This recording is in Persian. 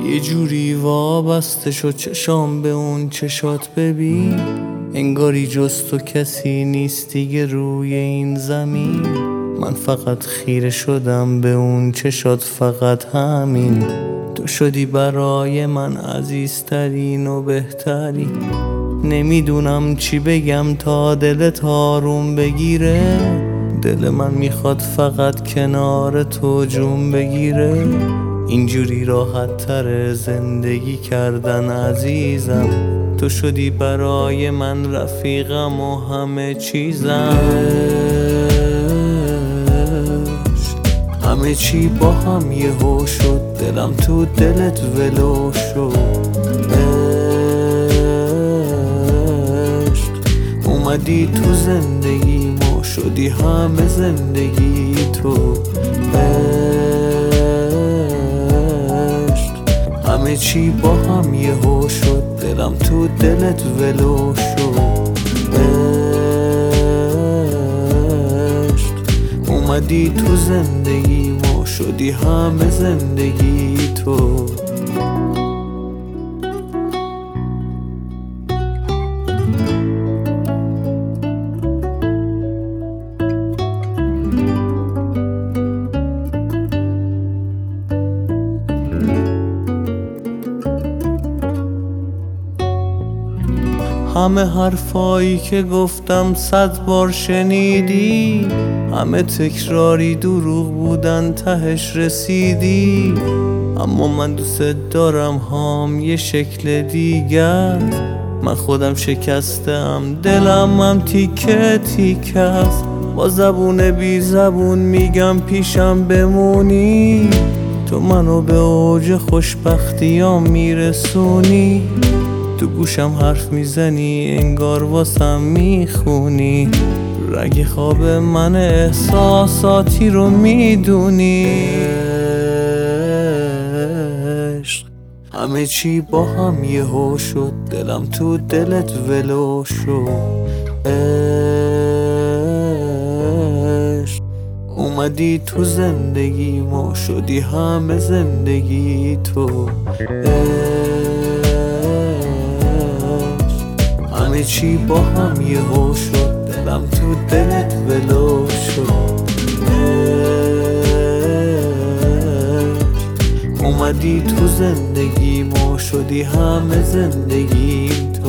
یه جوری وابسته شد چشام به اون چشات ببین، انگاری جز تو کسی نیست دیگه روی این زمین. من فقط خیره شدم به اون چشات، فقط همین. تو شدی برای من عزیزترین و بهترین. نمیدونم چی بگم تا دلت آروم بگیره. دل من میخواد فقط کنار تو جون بگیره. اینجوری راحت تر زندگی کردن عزیزم. تو شدی برای من رفیقم و همه چیزم. همه چی با هم یهو شد، دلم تو دلت ولو شد. اومدی تو زندگی ما، شدی همه زندگی تو. همه چی با هم یهو شد، دلم تو دلت ولو شد. اومدی تو زندگی ما، شدی همه زندگی تو. همه حرفایی که گفتم 100 بار شنیدی، همه تکراری دروغ بودن تهش رسیدی. اما من دوست دارم هم یه شکل دیگر. من خودم شکستم، دلم هم تیکه تیکه است. با زبون بی زبون میگم پیشم بمونی. تو منو به اوج خوشبختیام میرسونی. تو گوشم حرف میزنی، انگار واسم میخونی. رگ خواب من احساساتی رو میدونی. عشق همه چی با هم یهو شد، دلم تو دلت ولو شد. عشق اومدی تو زندگی ما، شدی همه زندگی تو. همه چی با هم یهو شد، دلم تو دلت ولو شد. اومدی تو زندگی ما، شدی همه زندگی تو.